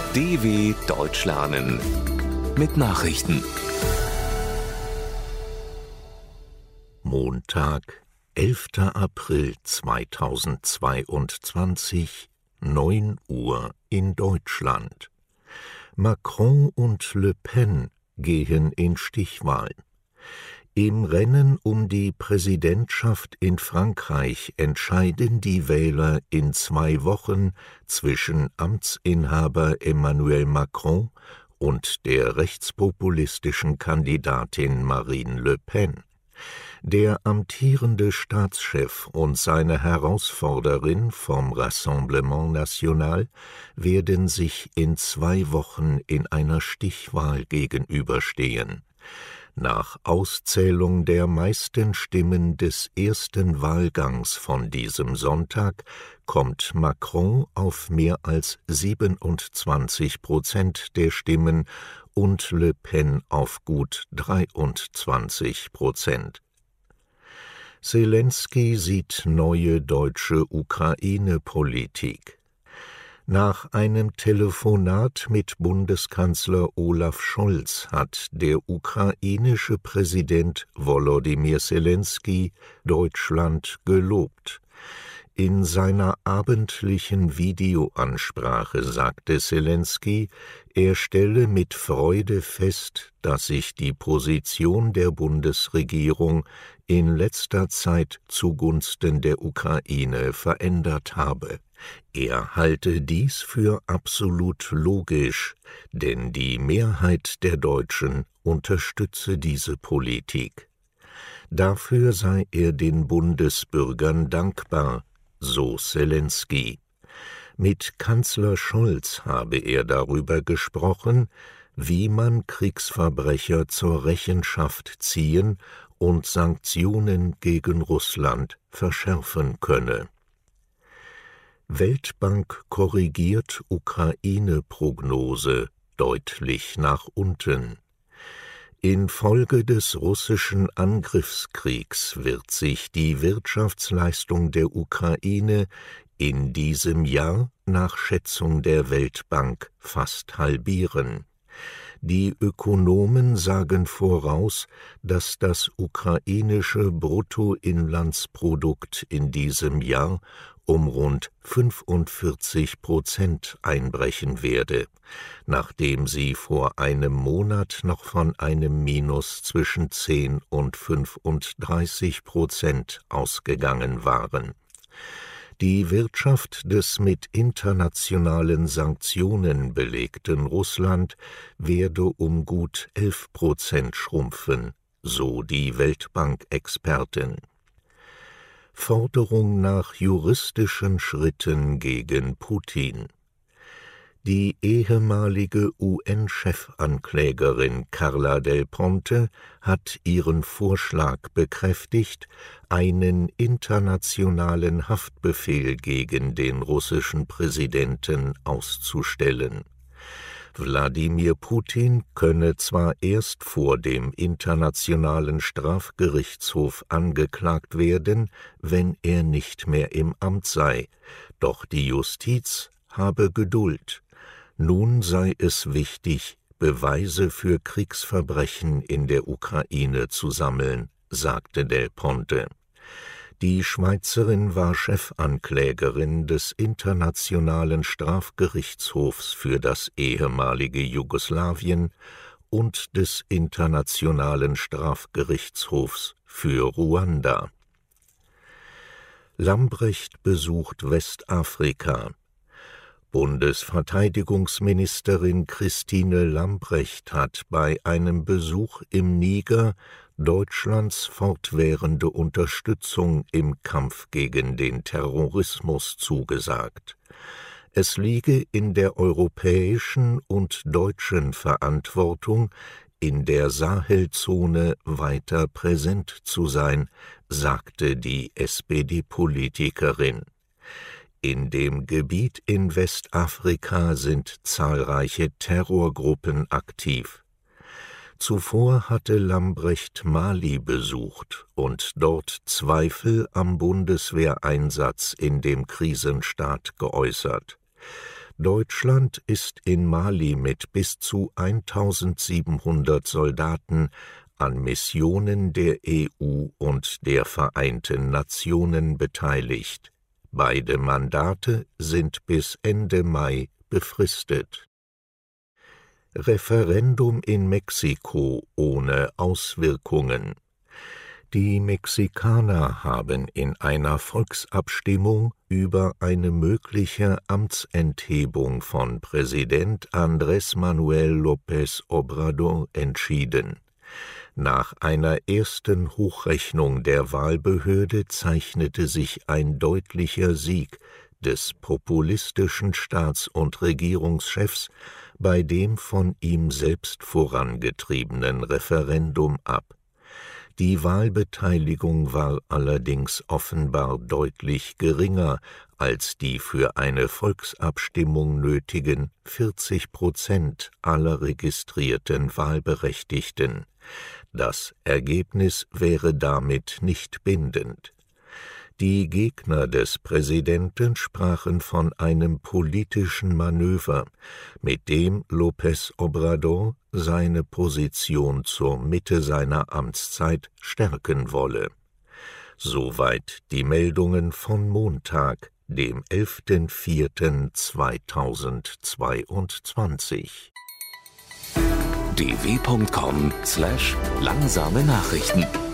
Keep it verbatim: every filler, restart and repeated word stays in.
D W Deutsch lernen mit Nachrichten. Montag, elfter April zweitausendzweiundzwanzig, neun Uhr in Deutschland. Macron und Le Pen gehen in Stichwahl. Im Rennen um die Präsidentschaft in Frankreich entscheiden die Wähler in zwei Wochen zwischen Amtsinhaber Emmanuel Macron und der rechtspopulistischen Kandidatin Marine Le Pen. Der amtierende Staatschef und seine Herausforderin vom Rassemblement National werden sich in zwei Wochen in einer Stichwahl gegenüberstehen. Nach Auszählung der meisten Stimmen des ersten Wahlgangs von diesem Sonntag kommt Macron auf mehr als siebenundzwanzig Prozent der Stimmen und Le Pen auf gut dreiundzwanzig Prozent. Selenskyj sieht neue deutsche Ukraine-Politik. Nach einem Telefonat mit Bundeskanzler Olaf Scholz hat der ukrainische Präsident Volodymyr Selenskyj Deutschland gelobt. In seiner abendlichen Videoansprache sagte Selenskyj, er stelle mit Freude fest, dass sich die Position der Bundesregierung in letzter Zeit zugunsten der Ukraine verändert habe. Er halte dies für absolut logisch, denn die Mehrheit der Deutschen unterstütze diese Politik. Dafür sei er den Bundesbürgern dankbar, so Selenskyj. Mit Kanzler Scholz habe er darüber gesprochen, wie man Kriegsverbrecher zur Rechenschaft ziehen und Sanktionen gegen Russland verschärfen könne. Weltbank korrigiert Ukraine-Prognose deutlich nach unten. Infolge des russischen Angriffskriegs wird sich die Wirtschaftsleistung der Ukraine in diesem Jahr nach Schätzung der Weltbank fast halbieren. Die Ökonomen sagen voraus, dass das ukrainische Bruttoinlandsprodukt in diesem Jahr um rund fünfundvierzig Prozent einbrechen werde, nachdem sie vor einem Monat noch von einem Minus zwischen zehn und fünfunddreißig Prozent ausgegangen waren. Die Wirtschaft des mit internationalen Sanktionen belegten Russland werde um gut elf Prozent schrumpfen, so die Weltbank-Experten. Forderung nach juristischen Schritten gegen Putin. Die ehemalige U N-Chefanklägerin Carla Del Ponte hat ihren Vorschlag bekräftigt, einen internationalen Haftbefehl gegen den russischen Präsidenten auszustellen. Wladimir Putin könne zwar erst vor dem Internationalen Strafgerichtshof angeklagt werden, wenn er nicht mehr im Amt sei, doch die Justiz habe Geduld. Nun sei es wichtig, Beweise für Kriegsverbrechen in der Ukraine zu sammeln, sagte Del Ponte. Die Schweizerin war Chefanklägerin des Internationalen Strafgerichtshofs für das ehemalige Jugoslawien und des Internationalen Strafgerichtshofs für Ruanda. Lambrecht besucht Westafrika. Bundesverteidigungsministerin Christine Lambrecht hat bei einem Besuch im Niger Deutschlands fortwährende Unterstützung im Kampf gegen den Terrorismus zugesagt. Es liege in der europäischen und deutschen Verantwortung, in der Sahelzone weiter präsent zu sein, sagte die S P D-Politikerin. In dem Gebiet in Westafrika sind zahlreiche Terrorgruppen aktiv. Zuvor hatte Lambrecht Mali besucht und dort Zweifel am Bundeswehreinsatz in dem Krisenstaat geäußert. Deutschland ist in Mali mit bis zu eintausendsiebenhundert Soldaten an Missionen der E U und der Vereinten Nationen beteiligt. Beide Mandate sind bis Ende Mai befristet. Referendum in Mexiko ohne Auswirkungen. Die Mexikaner haben in einer Volksabstimmung über eine mögliche Amtsenthebung von Präsident Andrés Manuel López Obrador entschieden. Nach einer ersten Hochrechnung der Wahlbehörde zeichnete sich ein deutlicher Sieg des populistischen Staats- und Regierungschefs bei dem von ihm selbst vorangetriebenen Referendum ab. Die Wahlbeteiligung war allerdings offenbar deutlich geringer als die für eine Volksabstimmung nötigen vierzig Prozent aller registrierten Wahlberechtigten. Das Ergebnis wäre damit nicht bindend. Die Gegner des Präsidenten sprachen von einem politischen Manöver, mit dem López Obrador seine Position zur Mitte seiner Amtszeit stärken wolle. Soweit die Meldungen von Montag, dem elften vierten zweitausendzweiundzwanzig. d w punkt com slash langsame Nachrichten